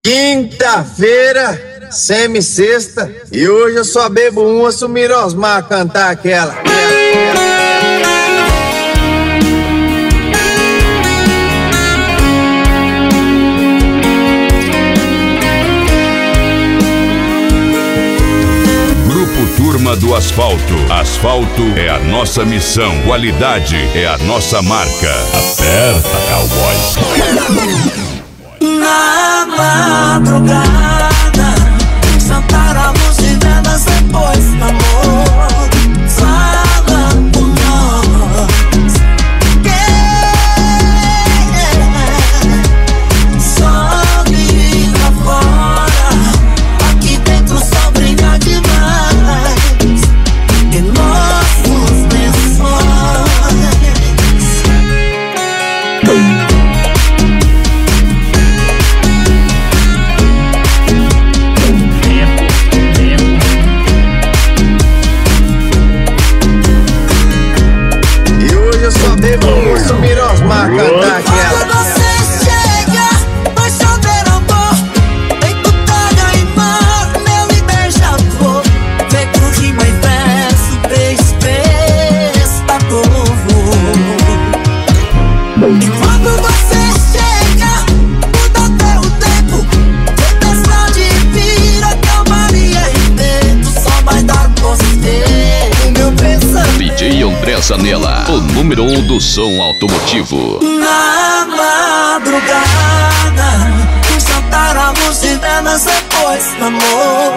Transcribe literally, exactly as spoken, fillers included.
Quinta-feira, semi-sexta, e hoje eu só bebo uma, assumir Osmar cantar aquela. Grupo Turma do Asfalto. Asfalto é a nossa missão. Qualidade é a nossa marca. Aperta, cowboy. Na madrugada, saltar a luz de velas depois do amor. Fala por nós, yeah. Sobe lá fora, aqui dentro só brinca demais. E nossos lençóis. Assumir Osmar cantar aquela. Quando você chega, vai chover amor. Vem com toda e mar, meu e beija-flor. Vem com rima e verso, beijo prestador. E quando você chega, muda até o tempo. Tempestade vira calmaria e vento. Só vai dar você o meu pensamento. D J André Zanella, o número um do som automotivo. Na madrugada, saltar a luz de velas depois do amor.